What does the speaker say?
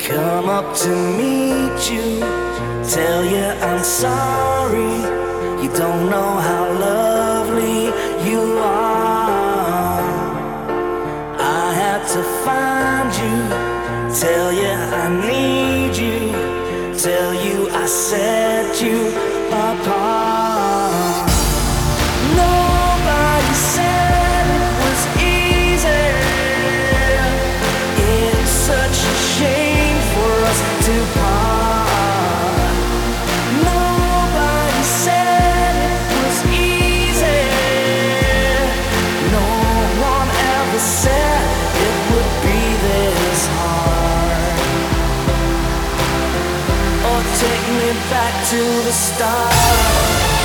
Come up to meet you, tell you I'm sorry. You don't know how lovely you are. I had to find you, tell you I need you, tell you I set you apart. Nobody said it was easy. It's such a shame for us to part. Nobody said it was easy. No one ever said it would be this hard. Oh, take me back to the start.